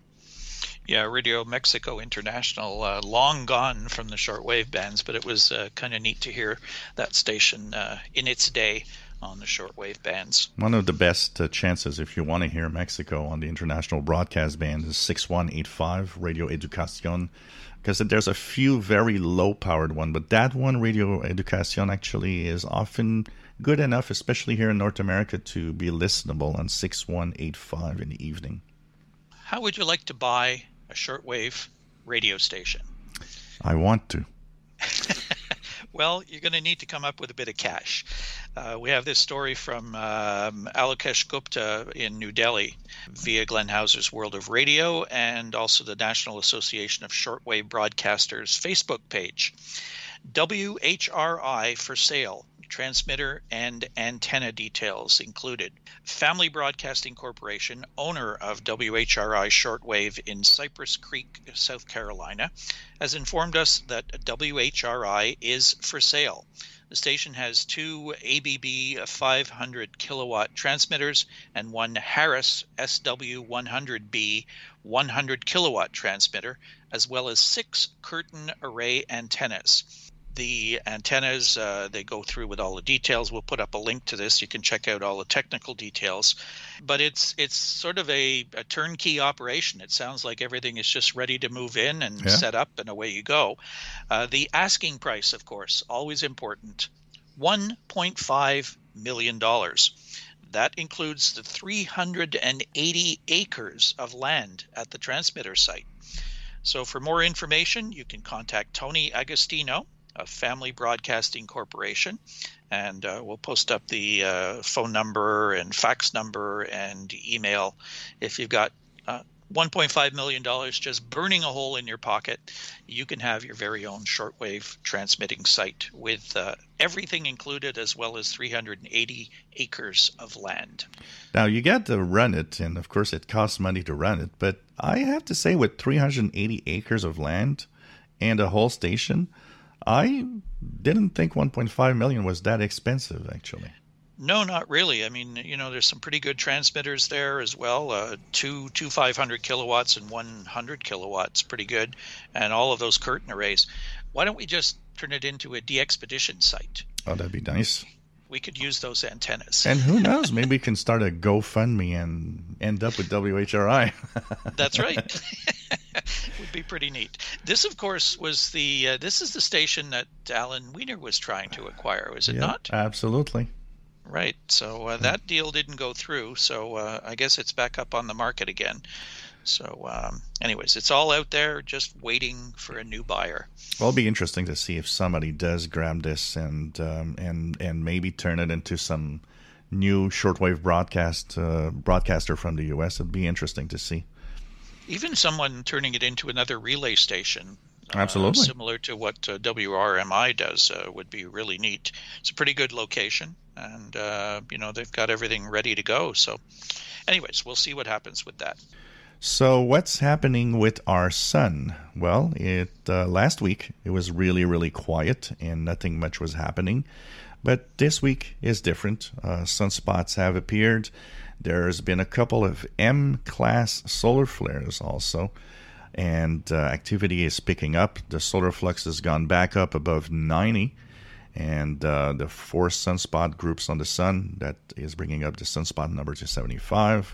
Yeah, Radio Mexico International, uh, long gone from the shortwave bands, but it was uh, kind of neat to hear that station uh, in its day on the shortwave bands. One of the best uh, chances if you want to hear Mexico on the international broadcast band is six one eight five Radio Educación, because there's a few very low-powered ones, but that one, Radio Educación, actually is often good enough, especially here in North America, to be listenable on six one eight five in the evening. How would you like to buy a shortwave radio station? I want to. Well, you're going to need to come up with a bit of cash. Uh, we have this story from um, Alokesh Gupta in New Delhi via Glenn Hauser's World of Radio and also the National Association of Shortwave Broadcasters Facebook page. W H R I for sale. Transmitter and antenna details included. Family Broadcasting Corporation, owner of W H R I Shortwave in Cypress Creek, South Carolina, has informed us that W H R I is for sale. The station has two A B B five hundred kilowatt transmitters and one Harris S W one hundred B one hundred kilowatt transmitter, as well as six curtain array antennas. The antennas, uh, they go through with all the details. We'll put up a link to this. You can check out all the technical details. But it's it's sort of a, a turnkey operation. It sounds like everything is just ready to move in and yeah. set up, and away you go. Uh, the asking price, of course, always important, one point five million dollars. That includes the three hundred eighty acres of land at the transmitter site. So for more information, you can contact Tony Agostino of Family Broadcasting Corporation, and uh, we'll post up the uh, phone number and fax number and email if you've got uh, one point five million dollars just burning a hole in your pocket, you can have your very own shortwave transmitting site with uh, everything included, as well as three hundred eighty acres of land. Now, you got to run it, and of course it costs money to run it, but I have to say with three hundred eighty acres of land and a whole station, I didn't think one point five million dollars was that expensive, actually. No, not really. I mean, you know, there's some pretty good transmitters there as well. Uh, two, two five hundred kilowatts and one hundred kilowatts, pretty good. And all of those curtain arrays. Why don't we just turn it into a de-expedition site? Oh, that'd be nice. We could use those antennas. And who knows, maybe we can start a GoFundMe and end up with W H R I. That's right. Would be pretty neat. This, of course, was the, uh, this is the station that Alan Wiener was trying to acquire, was it yeah, not? Absolutely. Right. So uh, that deal didn't go through. So uh, I guess it's back up on the market again. So um, anyways, it's all out there just waiting for a new buyer. Well, it'll be interesting to see if somebody does grab this and um, and and maybe turn it into some new shortwave broadcast uh, broadcaster from the U S. It'd be interesting to see. Even someone turning it into another relay station. Absolutely. Uh, similar to what uh, W R M I does uh, would be really neat. It's a pretty good location, and, uh, you know, they've got everything ready to go. So anyways, we'll see what happens with that. So what's happening with our sun? Well, it uh, last week it was really, really quiet and nothing much was happening. But this week is different. Uh, sunspots have appeared. There's been a couple of M-class solar flares also. And uh, activity is picking up. The solar flux has gone back up above ninety, and uh, the four sunspot groups on the sun, that is bringing up the sunspot number to seventy-five.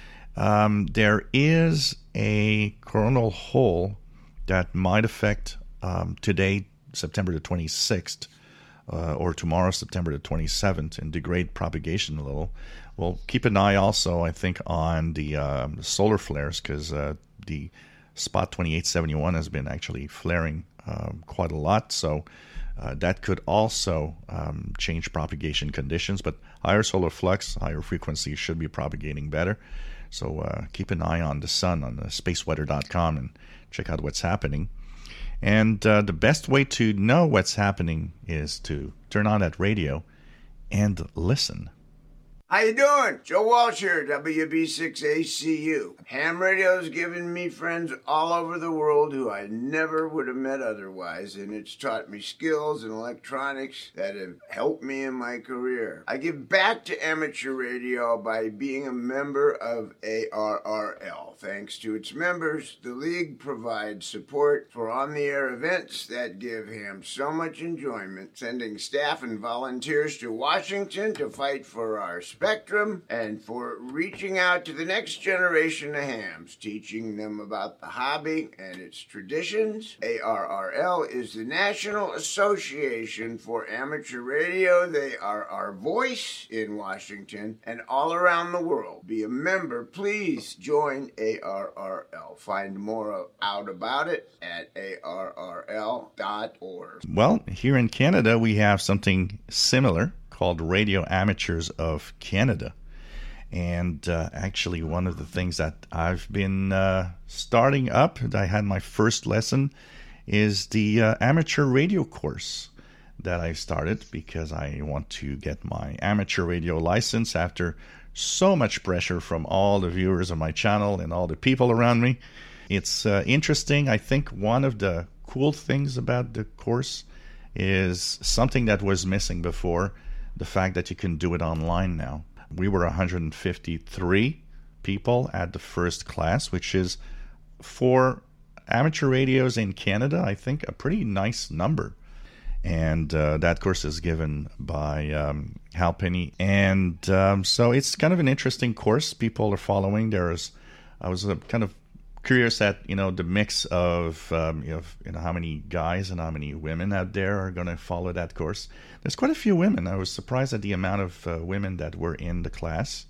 Um, there is a coronal hole that might affect um, today, September the twenty-sixth, uh, or tomorrow, September the twenty-seventh, and degrade propagation a little. We'll keep an eye also, I think, on the, uh, the solar flares, because uh, the spot twenty-eight seventy-one has been actually flaring um, quite a lot, so uh, that could also um, change propagation conditions. But higher solar flux, higher frequency should be propagating better. So uh, keep an eye on the sun on the space weather dot com and check out what's happening. And uh, the best way to know what's happening is to turn on that radio and listen. How you doing? Joe Walsh here, W B six A C U. Ham radio's given me friends all over the world who I never would have met otherwise, and it's taught me skills in electronics that have helped me in my career. I give back to amateur radio by being a member of A R R L. Thanks to its members, the League provides support for on-the-air events that give Ham so much enjoyment, sending staff and volunteers to Washington to fight for our spectrum and for reaching out to the next generation of hams, teaching them about the hobby and its traditions. A R R L is the National Association for Amateur Radio. They are our voice in Washington and all around the world. Be a member. Please join A R R L. Find more out about it at A R R L dot org. Well, here in Canada, we have something similar called Radio Amateurs of Canada. And uh, actually, one of the things that I've been uh, starting up, I had my first lesson, is the uh, amateur radio course that I started because I want to get my amateur radio license after so much pressure from all the viewers of my channel and all the people around me. It's uh, interesting. I think one of the cool things about the course is something that was missing before, the fact that you can do it online now. We were one hundred fifty-three people at the first class, which is for amateur radios in Canada, I think, a pretty nice number. And uh, that course is given by um, Hal Penny. And um, so it's kind of an interesting course people are following. There's, I was uh, kind of curious at, you know, the mix of, um, you know, you know, how many guys and how many women out there are going to follow that course. There's quite a few women. I was surprised at the amount of uh, women that were in the class.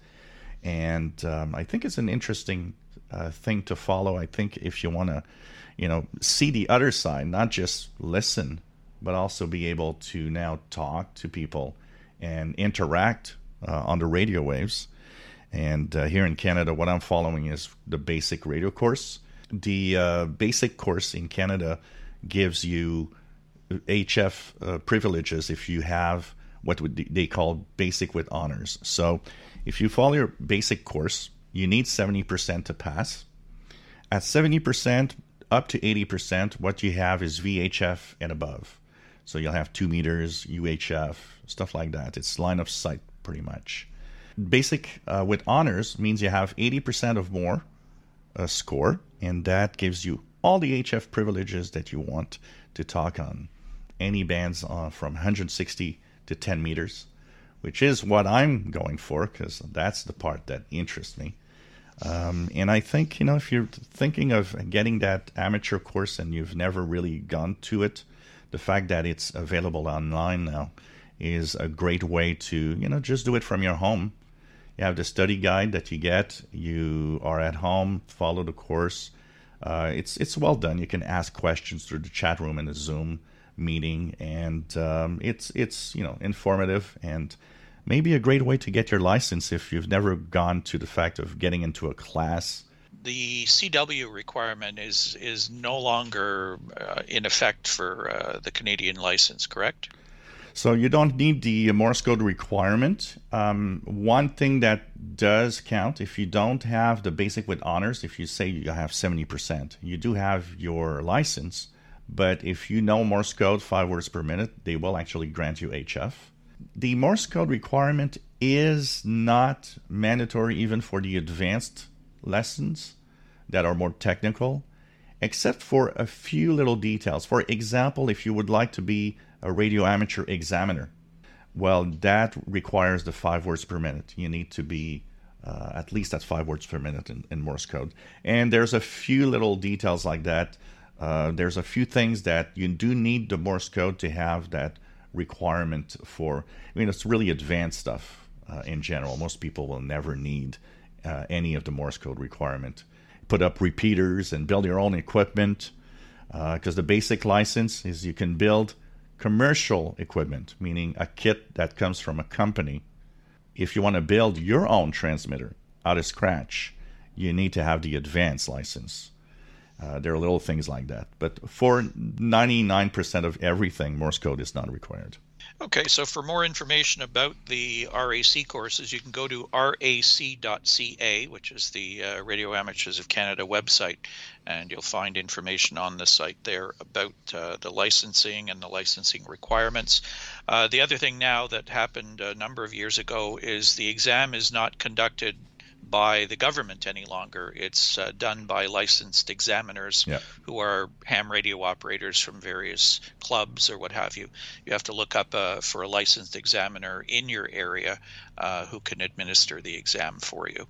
And um, I think it's an interesting uh, thing to follow. I think if you want to, you know, see the other side, not just listen, but also be able to now talk to people and interact uh, on the radio waves. And uh, here in Canada, what I'm following is the basic radio course. The uh, basic course in Canada gives you H F uh, privileges if you have what would they call basic with honors. So if you follow your basic course, you need seventy percent to pass. At seventy percent up to eighty percent, what you have is V H F and above. So you'll have two meters, U H F, stuff like that. It's line of sight pretty much. Basic uh, with honors means you have eighty percent of more uh, score, and that gives you all the H F privileges that you want to talk on any bands uh, from one hundred sixty to ten meters, which is what I'm going for because that's the part that interests me. Um, and I think, you know, if you're thinking of getting that amateur course and you've never really gone to it, the fact that it's available online now is a great way to, you know, just do it from your home. You have the study guide that you get. You are at home, follow the course. Uh, it's it's well done. You can ask questions through the chat room in the Zoom meeting, and um, it's it's you know informative and maybe a great way to get your license if you've never gone to the fact of getting into a class. The C W requirement is is no longer uh, in effect for uh, the Canadian license, correct? So you don't need the Morse code requirement. Um, one thing that does count, if you don't have the basic with honors, if you say you have seventy percent, you do have your license. But if you know Morse code, five words per minute, they will actually grant you H F. The Morse code requirement is not mandatory even for the advanced lessons that are more technical, except for a few little details. For example, if you would like to be a radio amateur examiner, well, that requires the five words per minute. You need to be uh, at least at five words per minute in, in Morse code. And there's a few little details like that. Uh, there's a few things that you do need the Morse code to have that requirement for. I mean, it's really advanced stuff uh, in general. Most people will never need uh, any of the Morse code requirement. Put up repeaters and build your own equipment, because uh, the basic license is you can build commercial equipment, meaning a kit that comes from a company. If you want to build your own transmitter out of scratch, you need to have the advanced license. Uh, there are little things like that. But for ninety-nine percent of everything, Morse code is not required. Okay, so for more information about the R A C courses, you can go to R A C dot C A, which is the uh, Radio Amateurs of Canada website, and you'll find information on the site there about uh, the licensing and the licensing requirements. Uh, the other thing now that happened a number of years ago is the exam is not conducted by the government any longer. It's uh, done by licensed examiners yeah. who are ham radio operators from various clubs or what have you. You have to look up uh, for a licensed examiner in your area uh, who can administer the exam for you.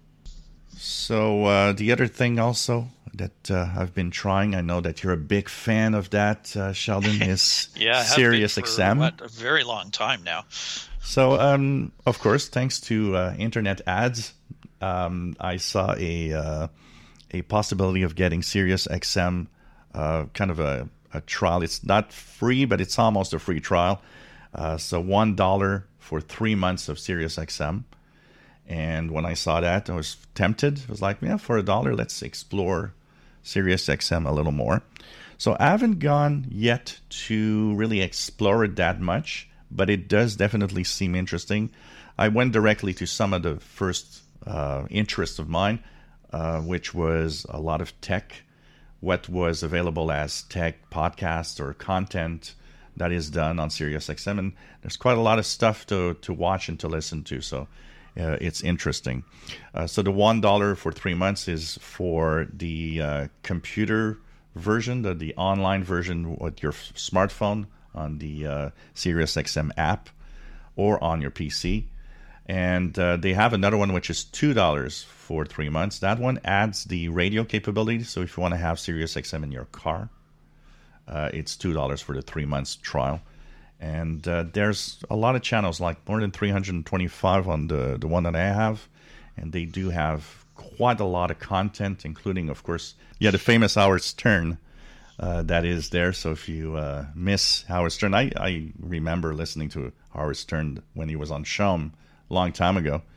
So uh, the other thing also that uh, I've been trying, I know that you're a big fan of that, uh, Sheldon, is yeah, Sirius for, X M. What, a very long time now. So, um, of course, thanks to uh, internet ads, Um, I saw a uh, a possibility of getting Sirius X M, uh, kind of a, a trial. It's not free, but it's almost a free trial. Uh, so one dollar for three months of Sirius X M. And when I saw that, I was tempted. I was like, yeah, for a dollar, let's explore Sirius X M a little more. So I haven't gone yet to really explore it that much, but it does definitely seem interesting. I went directly to some of the first Uh, interest of mine, uh, which was a lot of tech, what was available as tech podcasts or content that is done on Sirius X M, and there's quite a lot of stuff to, to watch and to listen to, so uh, it's interesting. Uh, so the one dollar for three months is for the uh, computer version, the, the online version with your smartphone on the uh, Sirius X M app or on your P C. And uh, they have another one which is two dollars for three months. That one adds the radio capability. So if you want to have Sirius X M in your car, uh, it's two dollars for the three months trial. And uh, there's a lot of channels, like more than three hundred twenty-five on the, the one that I have. And they do have quite a lot of content, including, of course, yeah, the famous Howard Stern uh, that is there. So if you uh, miss Howard Stern, I, I remember listening to Howard Stern when he was on Shom long time ago,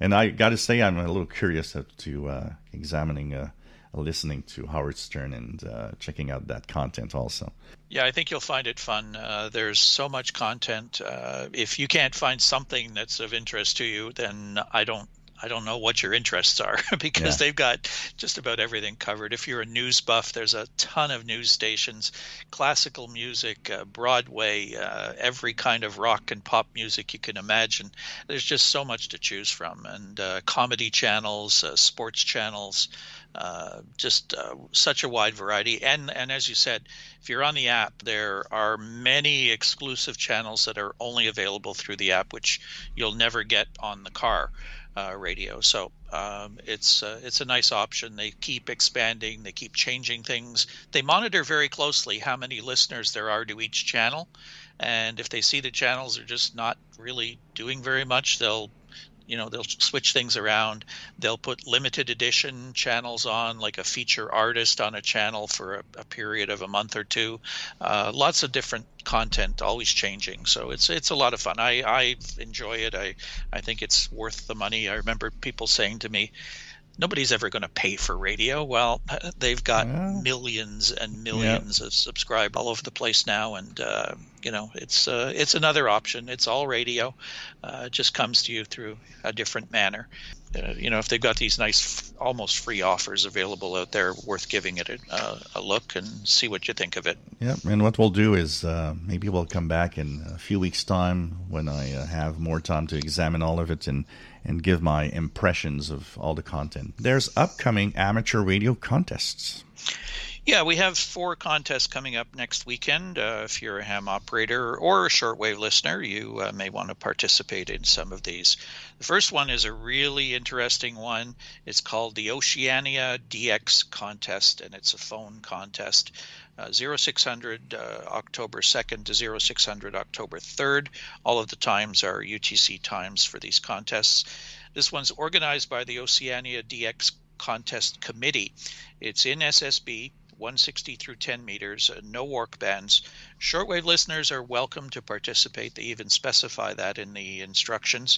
And I got to say, I'm a little curious as to uh, examining, uh, listening to Howard Stern and uh, checking out that content also. Yeah, I think you'll find it fun. Uh, there's so much content. Uh, if you can't find something that's of interest to you, then I don't I don't know what your interests are because yeah. they've got just about everything covered. If you're a news buff, there's a ton of news stations, classical music, uh, Broadway, uh, every kind of rock and pop music you can imagine. There's just so much to choose from, and uh, comedy channels, uh, sports channels, uh, just uh, such a wide variety. And, and as you said, if you're on the app, there are many exclusive channels that are only available through the app, which you'll never get on the car. Uh, radio. So um, it's uh, it's a nice option. They keep expanding. They keep changing things. They monitor very closely how many listeners there are to each channel. And if they see the channels are just not really doing very much, they'll you know, they'll switch things around. They'll put limited edition channels on, like a feature artist on a channel for a, a period of a month or two. Uh, lots of different content, always changing. So it's it's a lot of fun. I, I enjoy it. I, I think it's worth the money. I remember people saying to me, nobody's ever going to pay for radio. Well, they've got yeah. millions and millions yeah. of subscribers all over the place now, and uh, you know, it's uh, it's another option. It's all radio. Uh, it just comes to you through a different manner. Uh, you know, if they've got these nice, almost free offers available out there, worth giving it a, uh, a look and see what you think of it. Yeah, and what we'll do is uh, maybe we'll come back in a few weeks' time when I uh, have more time to examine all of it and and give my impressions of all the content. There's upcoming amateur radio contests. Yeah, we have four contests coming up next weekend. Uh, if you're a ham operator or a shortwave listener, you uh, may want to participate in some of these. The first one is a really interesting one. It's called the Oceania D X Contest, and it's a phone contest. Uh, oh six hundred uh, October second to oh six hundred October third. All of the times are U T C times for these contests. This one's organized by the Oceania D X Contest Committee. It's in S S B, one sixty through ten meters, uh, no work bands. Shortwave listeners are welcome to participate. They even specify that in the instructions.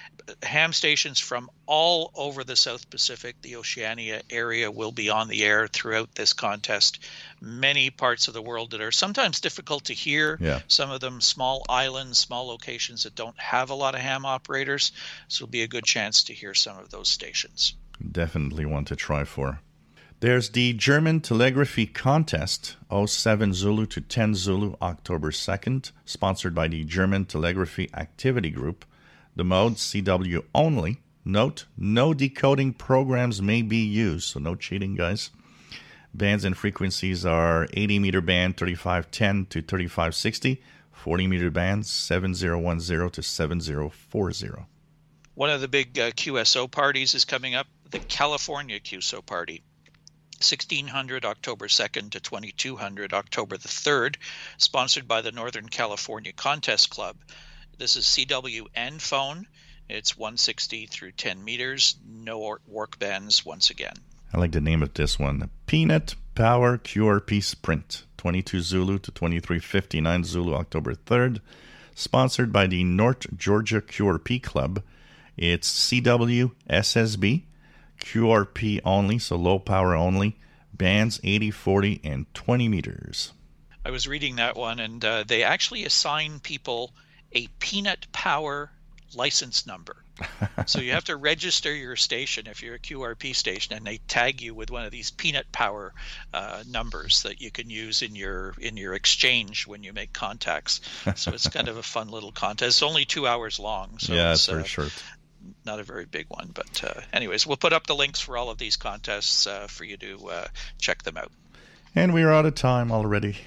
Ham stations from all over the South Pacific, the Oceania area, will be on the air throughout this contest. Many parts of the world that are sometimes difficult to hear. Yeah. Some of them small islands, small locations that don't have a lot of ham operators. So it'll be a good chance to hear some of those stations. Definitely one to try for. There's the German Telegraphy Contest, oh seven Zulu to ten Zulu, October second, sponsored by the German Telegraphy Activity Group. The mode, C W only. Note, no decoding programs may be used, so no cheating, guys. Bands and frequencies are eighty meter band, thirty-five ten to thirty-five sixty, forty meter band, seven zero one zero to seven zero four zero. One of the big uh, Q S O parties is coming up, the California Q S O party. sixteen hundred October second to twenty-two hundred October the third, sponsored by the Northern California Contest Club. This is C W N phone. It's one sixty through ten meters, no work bands once again. I like the name of this one. Peanut Power Q R P Sprint, twenty-two Zulu to twenty-three fifty-nine Zulu, October third, sponsored by the North Georgia Q R P Club. It's C W S S B, Q R P only, so low power only, bands eighty, forty, and twenty meters. I was reading that one, and uh, they actually assign people a Peanut Power license number. So you have to register your station if you're a Q R P station, and they tag you with one of these Peanut Power uh, numbers that you can use in your in your exchange when you make contacts. So it's kind of a fun little contest. It's only two hours long. So yeah, it's very uh, short. Not a very big one, but uh, anyways, we'll put up the links for all of these contests uh, for you to uh, check them out. And we're out of time already.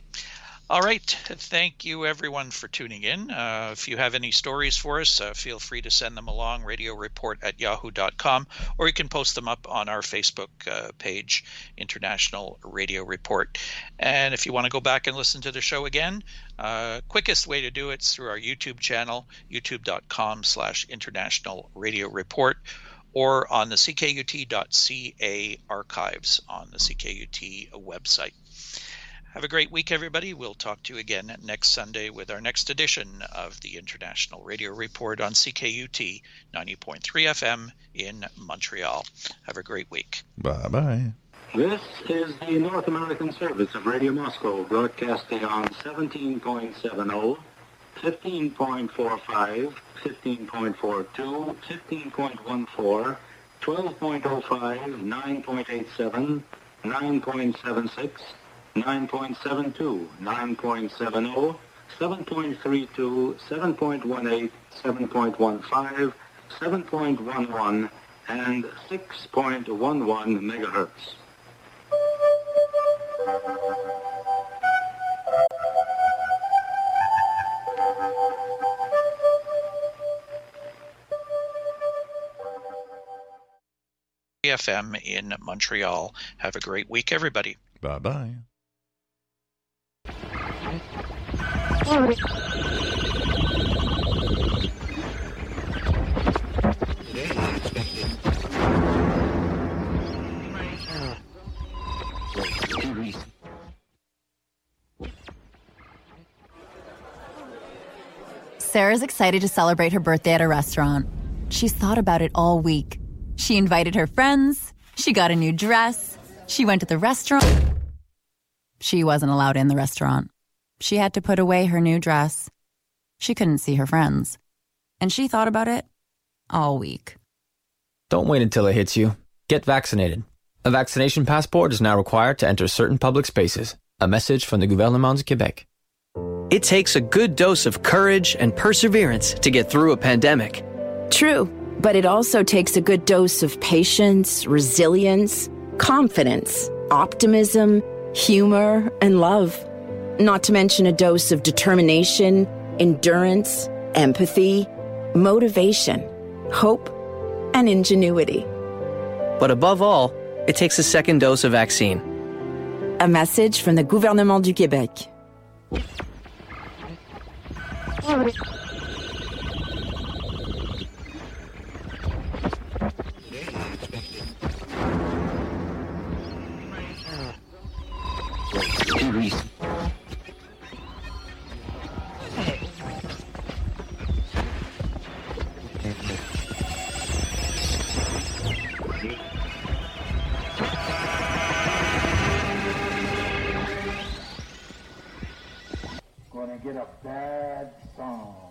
All right. Thank you, everyone, for tuning in. Uh, if you have any stories for us, uh, feel free to send them along, radio report at yahoo dot com, or you can post them up on our Facebook uh, page, International Radio Report. And if you want to go back and listen to the show again, uh, quickest way to do it is through our YouTube channel, youtube dot com slash International Radio Report, or on the C K U T dot C A archives on the C K U T website. Have a great week, everybody. We'll talk to you again next Sunday with our next edition of the International Radio Report on C K U T ninety point three F M in Montreal. Have a great week. Bye-bye. This is the North American service of Radio Moscow, broadcasting on seventeen point seven zero, fifteen point four five, fifteen point four two, fifteen point one four, twelve point oh five, nine point eight seven, nine point seven six, nine point seven two, nine point seven zero, seven point three two, seven point one eight, seven point one five, seven point one one, and six point one one megahertz. F M in Montreal. Have a great week, everybody. Bye-bye. Sarah's excited to celebrate her birthday at a restaurant. She's thought about it all week. She invited her friends. She got a new dress. She went to the restaurant. She wasn't allowed in the restaurant. She had to put away her new dress. She couldn't see her friends. And she thought about it all week. Don't wait until it hits you. Get vaccinated. A vaccination passport is now required to enter certain public spaces. A message from the Gouvernement du Québec. It takes a good dose of courage and perseverance to get through a pandemic. True, but it also takes a good dose of patience, resilience, confidence, optimism, humor, and love. Not to mention a dose of determination, endurance, empathy, motivation, hope, and ingenuity. But above all, it takes a second dose of vaccine. A message from the Gouvernement du Québec.